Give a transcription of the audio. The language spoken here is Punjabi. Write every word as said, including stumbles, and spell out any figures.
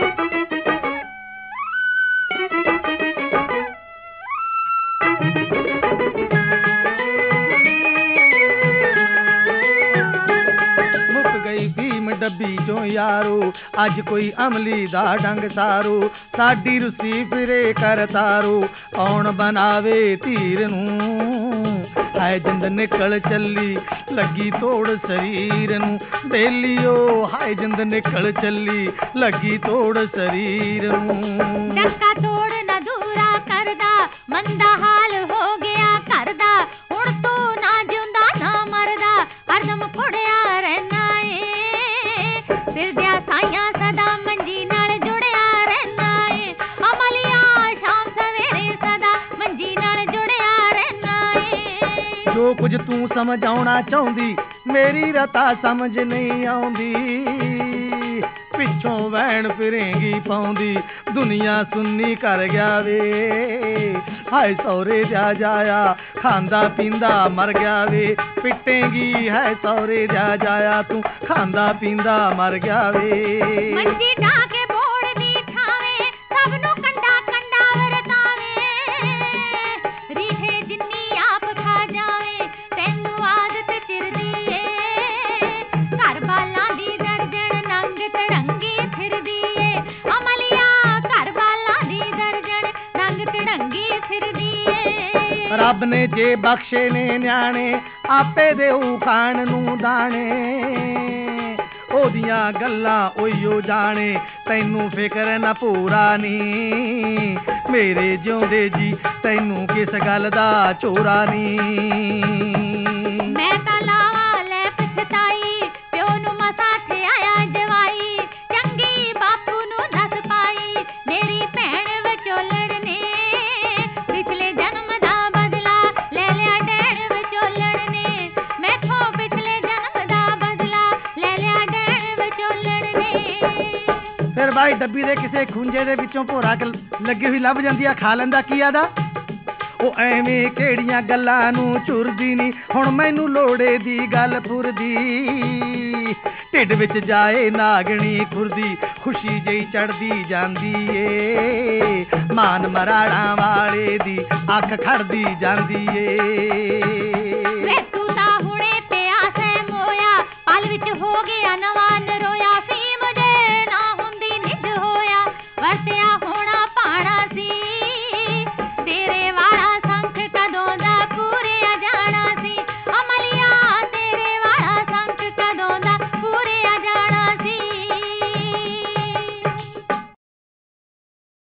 ਡੱਬੀ ਚੋਂ ਯਾਰੋ ਅੱਜ ਕੋਈ ਅਮਲੀ ਦਾ ਡੰਗ ਸਾਰੋ ਸਾਡੀ ਰੁੱਸੀ ਫਿਰੇ ਕਰ ਤਾਰੋ ਕੌਣ ਬਣਾਵੇ ਧੀਰ ਨੂੰ ਹਾਏ ਜਿੰਦ ਨਿਕਲ ਚੱਲੀ ਲੱਗੀ ਤੋੜ ਸਰੀਰ ਨੂੰ ਬੇਲੀਓ ਹਾਏ ਜਿੰਦ ਨਿਕਲ ਚੱਲੀ ਲੱਗੀ ਤੋੜ ਸਰੀਰ ਨੂੰ ਡੱਕਾ ਤੋੜ ਨਾ ਦੂਰਾ ਕਰਦਾ ਮੰਦਾ ਹਾਲ ਹੋ ਗਿਆ ਕਰਦਾ ਹੁਣ ਤੂੰ ਨਾ ਜਿਉਂਦਾ ਨਾ ਮਰਦਾ ਹਰਦਮ ਕੁੜਿਆ ਰਹਿਣਾ ਫਿਰਦਿਆ ਸਾਈਆਂ ਸਦਾ ਮੰਜੀ ਨਾਲ ਜੁੜਿਆ ਰਹਿਣਾ ਏ ਅਮਲੀਆ ਸ਼ਾਮ ਸਵੇਰੇ ਸਦਾ ਮੰਜੀ ਨਾਲ ਜੁੜਿਆ ਰਹਿਣਾ ਏ ਜੋ ਕੁਝ ਤੂੰ ਸਮਝਾਉਣਾ ਚਾਹੁੰਦੀ ਮੇਰੀ ਰਤਾ ਸਮਝ ਨਹੀਂ ਆਉਂਦੀ ਪਿੱਛੋਂ ਵੈਣ ਫਿਰੇਂਗੀ ਪਾਉਂਦੀ ਦੁਨੀਆ ਸੁੰਨੀ ਕਰ ਗਿਆ ਵੇ ਹਾਏ ਸੌਰੇ ਜਾ ਜਾਇਆ ਖਾਂਦਾ ਪੀਂਦਾ ਮਰ ਗਿਆ ਵੇ ਪਿੱਟੇਂਗੀ ਹੈ ਸੌਰੇ ਜਾ ਜਾਇਆ ਤੂੰ ਖਾਂਦਾ ਪੀਂਦਾ ਮਰ ਗਿਆ ਵੇ ਮੰਜੀ ਢਾ ਕੇ ਬੋੜ ਦੀ ਖਾਵੇ ਸਭ ਨੂੰ ਕੰਡਾ ਕੰਡਾ ਵਰਤਾਵੇ ਰੀਠੇ ਜਿੰਨੀ ਆਪ ਖਾ ਜਾਵੇ ਤੈਨੂੰ ਆਦਤ ਚਿਰਦੀ ਏ ਘਰ ਬਾਲਾਂ ਦੀ ਦਰਜਣ ਨੰਗ ਤੜੰਗੀ ਫਿਰਦੀ ਏ ਅਮਲੀਆ ਘਰ ਬਾਲਾਂ ਦੀ ਦਰਜਣ ਨੰਗ ਤੜੰਗੀ ਫਿਰਦੀ ਏ ਰੱਬ ਨੇ ਜੇ ਬਖਸ਼ੇ ਨੇ ਨਿਆਣੇ ਆਪੇ ਦੇਊ ਖਾਣ ਨੂੰ ਦਾਣੇ ਉਹਦੀਆਂ ਗੱਲਾਂ ਉਈਓ ਜਾਣੇ ਤੈਨੂੰ ਫਿਕਰ ਨਾ ਪੂਰਾ ਨੀ ਮੇਰੇ ਜਿਉਂਦੇ ਜੀ ਤੈਨੂੰ ਕਿਸ ਗੱਲ ਦਾ ਚੋਰਾ ਨੀ ਮੈਂ ਤਾਂ ਲਾਵਾ ਲੈ ਪਛਤਾਈ ਪਿਓ ਨੂੰ ਮਸਾ ਤੇ ਆਇਆ ਜਵਾਈ ਚੰਗੀ ਬਾਪੂ ਨੂੰ ਦੱਸ ਪਾਈ ਮੇਰੀ ਭੈਣ ਵਿਚੋਲਣ ਨੇ ਪਿਛਲੇ ਜਨਮ ਦਾ ਬਦਲਾ ਲੈ ਲਿਆ ਡੈਣ ਵਿਚੋਲਣ ਨੇ ਮੈਥੋਂ ਪਿਛਲੇ ਜਨਮ ਦਾ ਬਦਲਾ ਲੈ ਲਿਆ ਡੈਣ ਵਿਚੋਲਣ ਨੇ ਫਿਰ ਬਾਈ ਡੱਬੀ ਦੇ ਕਿਸੇ ਖੁੰਝੇ ਦੇ ਵਿੱਚੋਂ ਭੋਰਾ ਲੱਗੀ ਹੋਈ ਲੱਭ ਜਾਂਦੀ ਆ ਖਾ ਲੈਂਦਾ ਕੀ ਆਦਾ ਉਹ ਐਵੇਂ ਕਿਹੜੀਆਂ ਗੱਲਾਂ ਨੂੰ ਚੁਰਦੀ ਨੀ ਹੁਣ ਮੈਨੂੰ ਲੋੜੇ ਦੀ ਗੱਲ ਪੁਰਦੀ ਢਿੱਡ ਵਿੱਚ ਜਾਏ ਨਾਗਣੀ ਖੁਰਦੀ ਖੁਸ਼ੀ ਜਈ ਚੜਦੀ ਜਾਂਦੀ ਏ ਮਾਨ ਮਰਾੜਾਂ ਵਾਲੇ ਦੀ ਅੱਖ ਖੜਦੀ ਜਾਂਦੀ ਏ ਵੇ ਤੂੰ ਤਾਂ ਹੁਣੇ ਪਿਆ ਸੈ ਮੋਇਆ ਪਲ ਵਿੱਚ ਹੋ ਗਿਆ ਨਵਾਂ